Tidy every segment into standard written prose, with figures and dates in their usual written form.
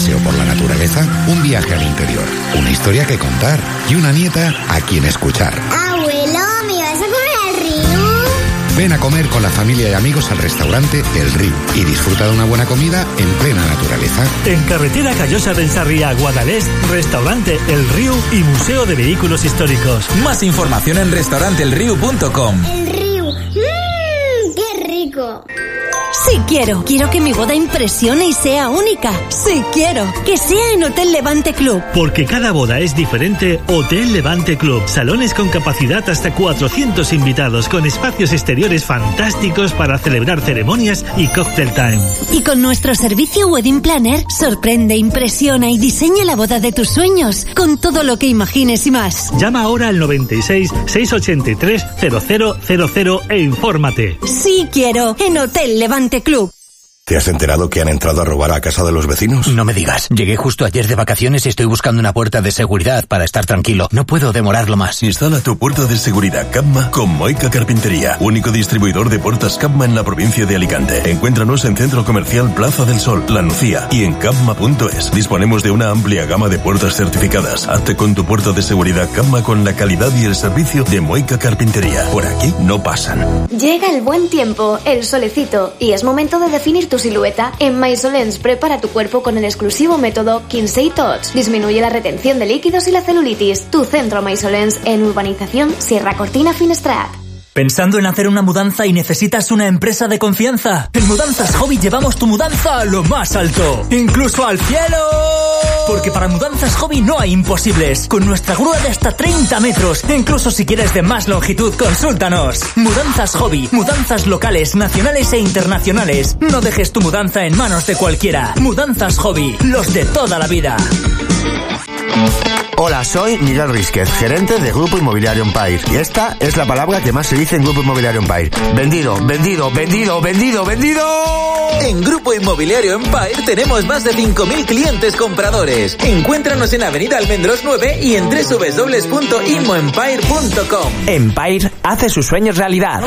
paseo por la naturaleza, un viaje al interior, una historia que contar y una nieta a quien escuchar. Abuelo, ¿me vas a comer al río? Ven a comer con la familia y amigos al restaurante El Río y disfruta de una buena comida en plena naturaleza. En carretera Callosa del Sarriá, Guadalest, restaurante El Río y Museo de Vehículos Históricos. Más información en restauranteelrío.com. El río. ¡Qué rico! Sí quiero que mi boda impresione y sea única. Sí quiero que sea en Hotel Levante Club. Porque cada boda es diferente, Hotel Levante Club. Salones con capacidad hasta 400 invitados, con espacios exteriores fantásticos para celebrar ceremonias y cocktail time. Y con nuestro servicio Wedding Planner, sorprende, impresiona y diseña la boda de tus sueños, con todo lo que imagines y más. Llama ahora al 96 683 0000 e infórmate. Sí quiero en Hotel Levante Club. ¿Te has enterado que han entrado a robar a casa de los vecinos? No me digas. Llegué justo ayer de vacaciones y estoy buscando una puerta de seguridad para estar tranquilo. No puedo demorarlo más. Instala tu puerta de seguridad Capma con Moica Carpintería, único distribuidor de puertas Capma en la provincia de Alicante. Encuéntranos en Centro Comercial Plaza del Sol, La Nucía y en capma.es. Disponemos de una amplia gama de puertas certificadas. Hazte con tu puerta de seguridad Capma con la calidad y el servicio de Moica Carpintería. Por aquí no pasan. Llega el buen tiempo, el solecito, y es momento de definir tu silueta. En Maisolens prepara tu cuerpo con el exclusivo método Kinsey Touch. Disminuye la retención de líquidos y la celulitis. Tu centro Maisolens en Urbanización Sierra Cortina Finestrat. ¿Pensando en hacer una mudanza y necesitas una empresa de confianza? En Mudanzas Hobby llevamos tu mudanza a lo más alto, incluso al cielo. Porque para Mudanzas Hobby no hay imposibles. Con nuestra grúa de hasta 30 metros. Incluso si quieres de más longitud, consúltanos. Mudanzas Hobby. Mudanzas locales, nacionales e internacionales. No dejes tu mudanza en manos de cualquiera. Mudanzas Hobby. Los de toda la vida. Hola, soy Miguel Rísquez, gerente de Grupo Inmobiliario Empire. Y esta es la palabra que más se dice en Grupo Inmobiliario Empire. Vendido, vendido, vendido, vendido, vendido. En Grupo Inmobiliario Empire tenemos más de 5.000 clientes compradores. Encuéntranos en Avenida Almendros 9 y en www.inmoempire.com. Empire hace sus sueños realidad.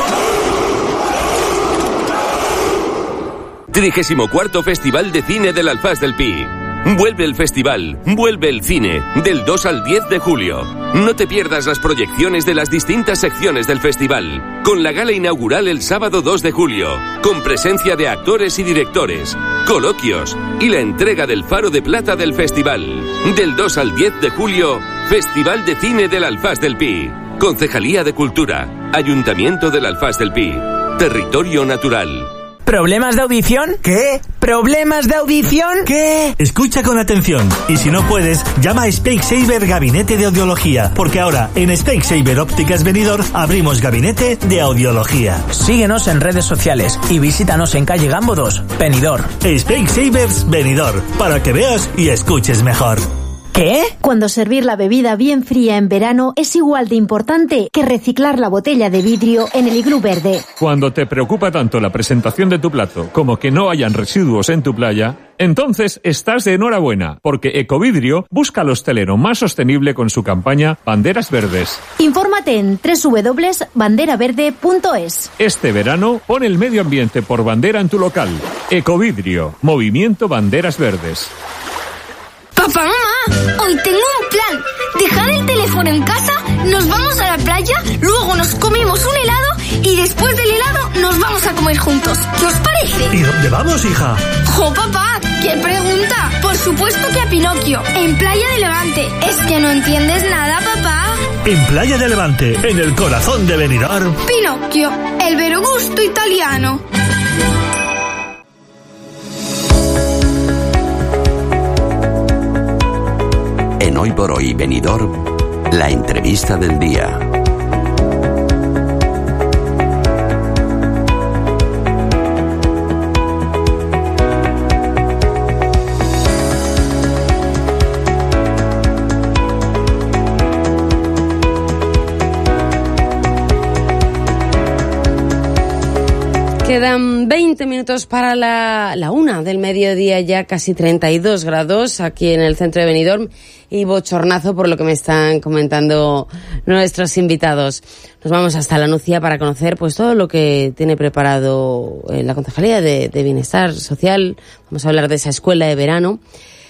34º Festival de Cine del Alfaz del Pi. Vuelve el festival, vuelve el cine, del 2 al 10 de julio. No te pierdas las proyecciones de las distintas secciones del festival, con la gala inaugural el sábado 2 de julio, con presencia de actores y directores, coloquios y la entrega del Faro de Plata del festival. Del 2 al 10 de julio, Festival de Cine del Alfaz del Pi. Concejalía de Cultura, Ayuntamiento del Alfaz del Pi. Territorio natural. ¿Problemas de audición? ¿Qué? ¿Problemas de audición? ¿Qué? Escucha con atención y si no puedes, llama a Speaksaver Gabinete de Audiología, porque ahora en Speaksaver Ópticas Benidorm abrimos Gabinete de Audiología. Síguenos en redes sociales y visítanos en calle Gambo 2, Benidorm. Speaksavers Benidorm, para que veas y escuches mejor. ¿Qué? Cuando servir la bebida bien fría en verano es igual de importante que reciclar la botella de vidrio en el iglú verde. Cuando te preocupa tanto la presentación de tu plato como que no hayan residuos en tu playa, entonces estás de enhorabuena, porque Ecovidrio busca al hostelero más sostenible con su campaña Banderas Verdes. Infórmate en www.banderaverde.es. Este verano, pon el medio ambiente por bandera en tu local. Ecovidrio, Movimiento Banderas Verdes. Papá, mamá, hoy tengo un plan. Dejad el teléfono en casa, nos vamos a la playa, luego nos comemos un helado y después del helado nos vamos a comer juntos. ¿Qué os parece? ¿Y dónde vamos, hija? ¡Jo, papá! ¿Qué pregunta? Por supuesto que a Pinocchio, en Playa de Levante. ¿Es que no entiendes nada, papá? En Playa de Levante, en el corazón de Benidorm. Pinocchio, el vero gusto italiano. En Hoy por Hoy Benidorm, la entrevista del día. Quedan 20 minutos para la 1 del mediodía, ya casi 32 grados aquí en el centro de Benidorm y bochornazo por lo que me están comentando nuestros invitados. Nos vamos hasta La Nucía para conocer pues todo lo que tiene preparado la Concejalía de Bienestar Social. Vamos a hablar de esa escuela de verano